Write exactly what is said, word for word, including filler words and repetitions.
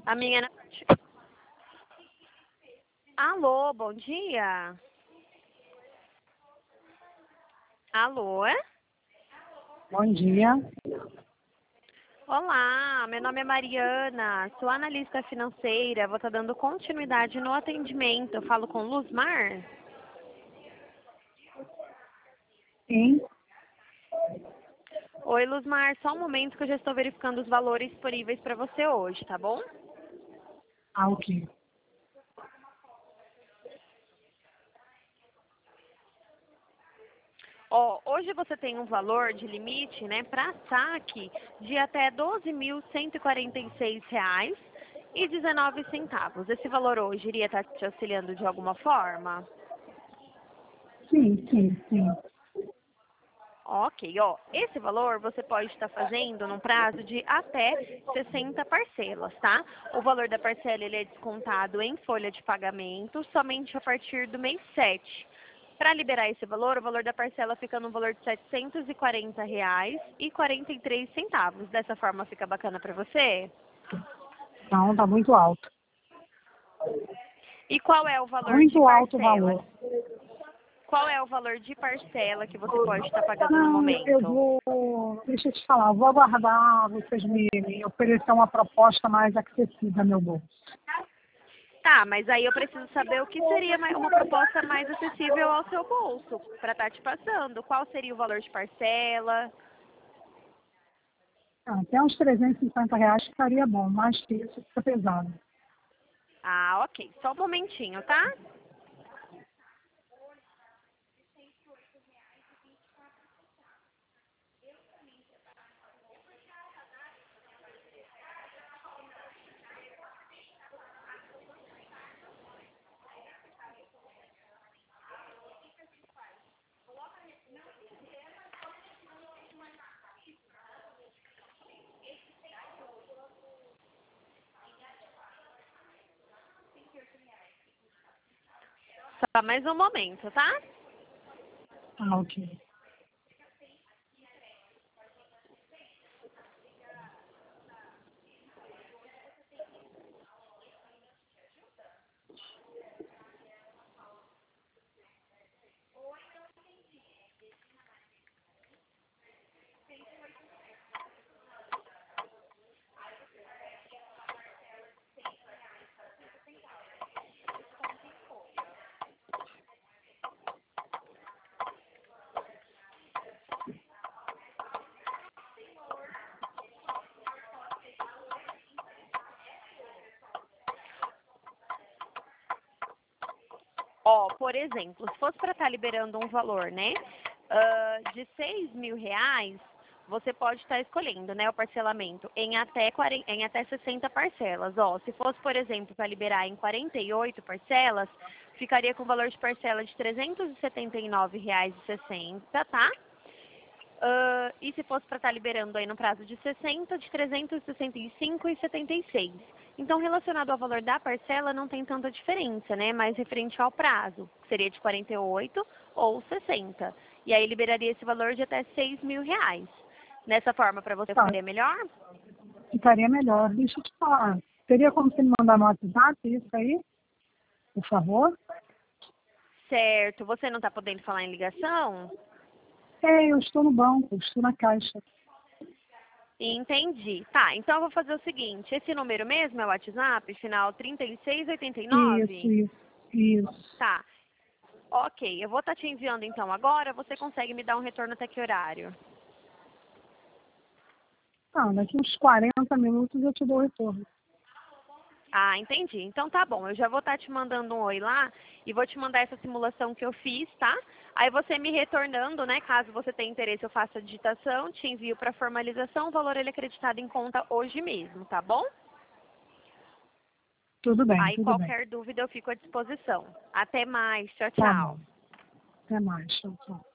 A minha é na parte... Alô, bom dia. Alô, é? Bom dia. Olá, meu nome é Mariana, sou analista financeira, vou estar dando continuidade no atendimento. Eu falo com Luzmar? Sim. Oi, Luzmar, só um momento que eu já estou verificando os valores disponíveis para você hoje, tá bom? Ah, ok. Ó, hoje você tem um valor de limite, né, para saque de até doze mil cento e quarenta e seis reais e dezenove centavos. Esse valor hoje iria estar te auxiliando de alguma forma? Sim, sim, sim. Ok, ó, esse valor você pode estar fazendo num prazo de até sessenta parcelas, tá? O valor da parcela ele é descontado em folha de pagamento somente a partir do mês sete. Para liberar esse valor, o valor da parcela fica no valor de setecentos e quarenta reais e quarenta e três centavos. Dessa forma fica bacana para você? Não, tá muito alto. E qual é o valor de Muito alto o parcela? valor. Qual é o valor de parcela que você pode estar pagando no Não, eu momento? vou. Deixa eu te falar, eu vou aguardar vocês me me oferecer uma proposta mais acessível ao meu bolso. Tá, mas aí eu preciso saber o que seria mai- uma proposta mais acessível ao seu bolso para estar te passando. Qual seria o valor de parcela? Ah, até uns trezentos e cinquenta reais ficaria bom, mais que isso fica pesado. Ah, ok. Só um momentinho, tá? Só mais um momento, tá? Ah, ok. Ó, por exemplo, se fosse para estar liberando um valor, né, ah, de seis mil reais, você pode estar escolhendo, né, o parcelamento em até, quarenta, em até sessenta parcelas. Ó, se fosse, por exemplo, para liberar em quarenta e oito parcelas, ficaria com o valor de parcela de trezentos e setenta e nove reais e sessenta centavos, tá? Ah, e se fosse para estar liberando aí no prazo de sessenta, de trezentos e sessenta e cinco reais e setenta e seis centavos. Então, relacionado ao valor da parcela, não tem tanta diferença, né? Mas referente ao prazo, que seria de quarenta e oito ou sessenta. E aí liberaria esse valor de até seis mil reais. Nessa forma, para você Tá, ficaria melhor? ficaria melhor. Deixa eu te falar. Teria como você me mandar no WhatsApp isso aí, por favor? Certo. Você não está podendo falar em ligação? É, eu estou no banco, estou na caixa. Entendi. Tá, então eu vou fazer o seguinte. Esse número mesmo é o WhatsApp, final trinta e seis oitenta e Isso, nove? isso, isso. Tá. Ok, eu vou estar te enviando então agora. Você consegue me dar um retorno até que horário? Ah, daqui uns quarenta minutos eu te dou o retorno. Ah, entendi. Então tá bom. Eu já vou estar te mandando um oi lá e vou te mandar essa simulação que eu fiz, tá? Aí você me retornando, né? Caso você tenha interesse, eu faço a digitação, te envio para formalização. O valor ele é acreditado em conta hoje mesmo, tá bom? Tudo bem, Aí tudo bem. qualquer dúvida eu fico à disposição. Até mais. Tchau, Tá tchau. bom. Até mais. Tchau, tchau.